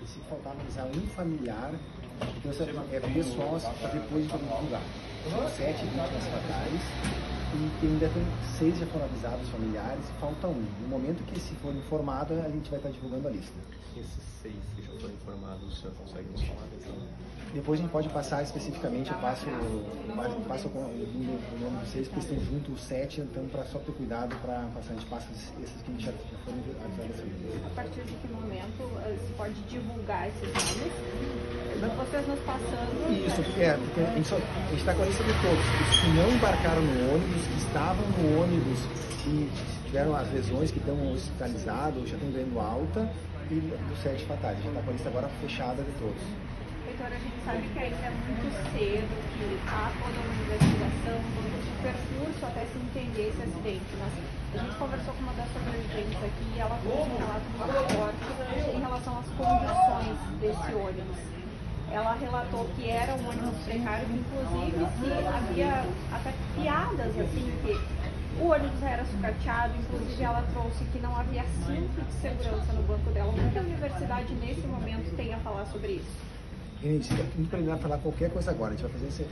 E se faltar analisar um familiar, então é ver só para depois de divulgar. São 7 vítimas fatais e ainda tem 6 já foram avisados familiares e falta um. No momento que se for informado, a gente vai estar divulgando a lista. Esses 6 que já foram informados, o senhor consegue nos falar então? Depois a gente pode passar especificamente, eu passo o nome de 6, porque estão juntos os 7, então só ter cuidado para passar, a gente passa esses que já foram avisados. A partir de que momento se pode divulgar esses nomes? Vocês nos passando... Isso, porque a gente está com a lista de todos, os que não embarcaram no ônibus, que estavam no ônibus e tiveram as lesões, que estão hospitalizados, já estão ganhando alta, e dos 7 fatais. A gente está com a lista agora fechada de todos. Doutora, a gente sabe que ainda é muito cedo, que há toda uma investigação, todo um percurso até se entender esse acidente, mas a gente conversou com uma das sobreviventes aqui e ela fez um relato muito forte em relação às condições desse ônibus. Ela relatou que era um ônibus precário, que inclusive se havia até piadas assim, que o ônibus era sucateado, inclusive ela trouxe que não havia cinto de segurança no banco dela. O que a universidade nesse momento tem a falar sobre isso? Gente, não preliminar falar qualquer coisa agora. A gente vai fazer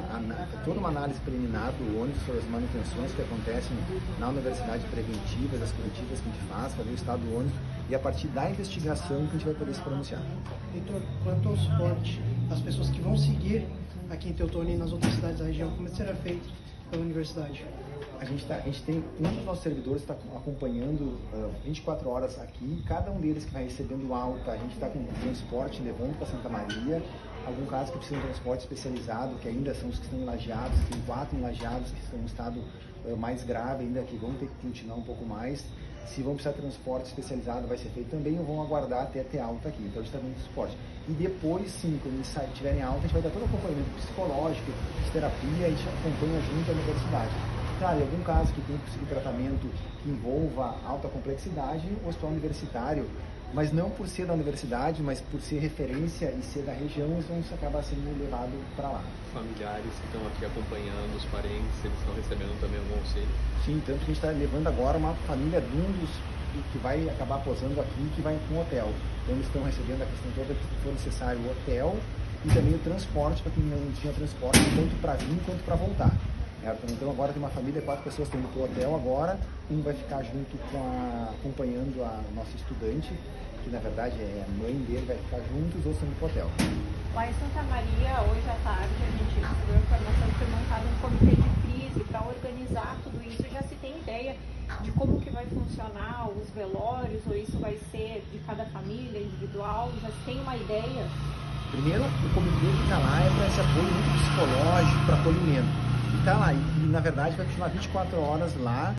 toda uma análise preliminar do ônibus sobre as manutenções que acontecem na universidade preventivas, as corretivas que a gente faz, para ver o estado do ônibus e a partir da investigação que a gente vai poder se pronunciar. Heitor, quanto ao suporte, as pessoas que vão seguir aqui em Teutônia e nas outras cidades da região, como será feito pela universidade? A gente tem um dos nossos servidores está acompanhando 24 horas aqui, cada um deles que vai recebendo alta, a gente está com transporte levando para Santa Maria, algum caso que precisa de um transporte especializado, que ainda são os que estão em Lajeados, tem 4 em Lajeados que estão em estado mais grave ainda, que vão ter que continuar um pouco mais. Se vão precisar de transporte especializado, vai ser feito também, ou vão aguardar até ter alta aqui. Então a gente está dando suporte. E depois, sim, quando eles tiverem alta, a gente vai dar todo o acompanhamento psicológico, de terapia, a gente acompanha junto à universidade. Claro, em algum caso que tem que conseguir tratamento que envolva alta complexidade, o hospital universitário, mas não por ser da universidade, mas por ser referência e ser da região, eles vão acabar sendo levados para lá. Familiares que estão aqui acompanhando, os parentes, eles estão recebendo também algum auxílio? Sim, tanto que a gente está levando agora uma família de um dos que vai acabar posando aqui, que vai com um hotel. Então eles estão recebendo a questão toda que for necessário o hotel e também o transporte, para quem não tinha transporte, tanto para vir quanto para voltar. Então agora tem uma família, 4 pessoas estão indo para o hotel agora, um vai ficar junto acompanhando a nossa estudante, que na verdade é a mãe dele, vai ficar junto, os outros estão indo para o hotel. Lá em Santa Maria, hoje à tarde, a gente recebeu a informação que foi montado um comitê de crise para organizar tudo isso. Já se tem ideia de como que vai funcionar os velórios, ou isso vai ser de cada família, individual? Já se tem uma ideia? Primeiro, o comitê que está lá é para esse apoio muito psicológico, para acolhimento. E está lá, e na verdade vai continuar 24 horas lá,